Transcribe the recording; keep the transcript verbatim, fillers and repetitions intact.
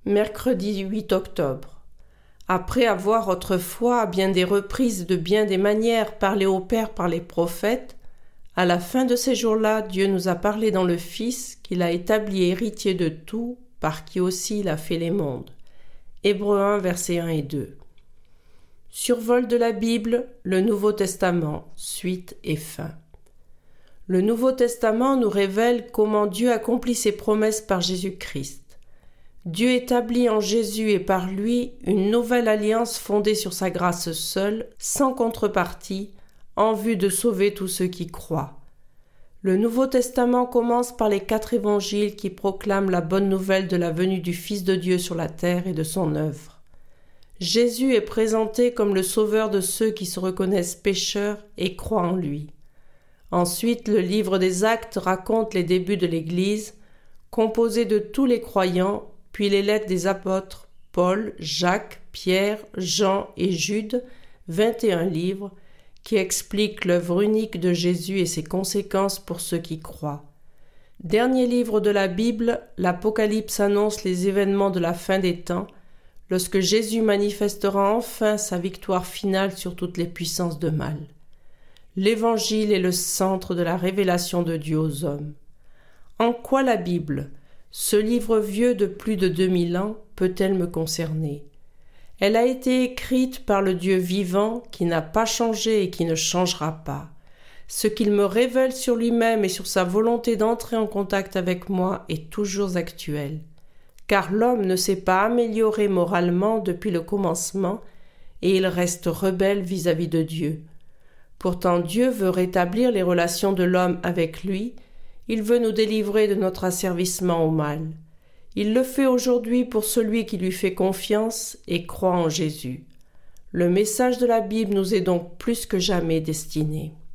Mercredi huit octobre. Après avoir autrefois, à bien des reprises de bien des manières, parlé au Père par les prophètes, à la fin de ces jours-là, Dieu nous a parlé dans le Fils, qu'il a établi héritier de tout, par qui aussi il a fait les mondes. Hébreux un, versets un et deux. Survol de la Bible, le Nouveau Testament, suite et fin. Le Nouveau Testament nous révèle comment Dieu accomplit ses promesses par Jésus-Christ. Dieu établit en Jésus et par lui une nouvelle alliance fondée sur sa grâce seule, sans contrepartie, en vue de sauver tous ceux qui croient. Le Nouveau Testament commence par les quatre évangiles qui proclament la bonne nouvelle de la venue du Fils de Dieu sur la terre et de son œuvre. Jésus est présenté comme le sauveur de ceux qui se reconnaissent pécheurs et croient en lui. Ensuite, le livre des Actes raconte les débuts de l'Église, composé de tous les croyants, puis les lettres des apôtres Paul, Jacques, Pierre, Jean et Jude, vingt et un livres, qui expliquent l'œuvre unique de Jésus et ses conséquences pour ceux qui croient. Dernier livre de la Bible, l'Apocalypse annonce les événements de la fin des temps, lorsque Jésus manifestera enfin sa victoire finale sur toutes les puissances de mal. L'Évangile est le centre de la révélation de Dieu aux hommes. En quoi la Bible, ce livre vieux de plus de deux mille ans, peut-elle me concerner? Elle a été écrite par le Dieu vivant qui n'a pas changé et qui ne changera pas. Ce qu'il me révèle sur lui-même et sur sa volonté d'entrer en contact avec moi est toujours actuel. Car l'homme ne s'est pas amélioré moralement depuis le commencement et il reste rebelle vis-à-vis de Dieu. Pourtant Dieu veut rétablir les relations de l'homme avec lui. Il veut nous délivrer de notre asservissement au mal. Il le fait aujourd'hui pour celui qui lui fait confiance et croit en Jésus. Le message de la Bible nous est donc plus que jamais destiné.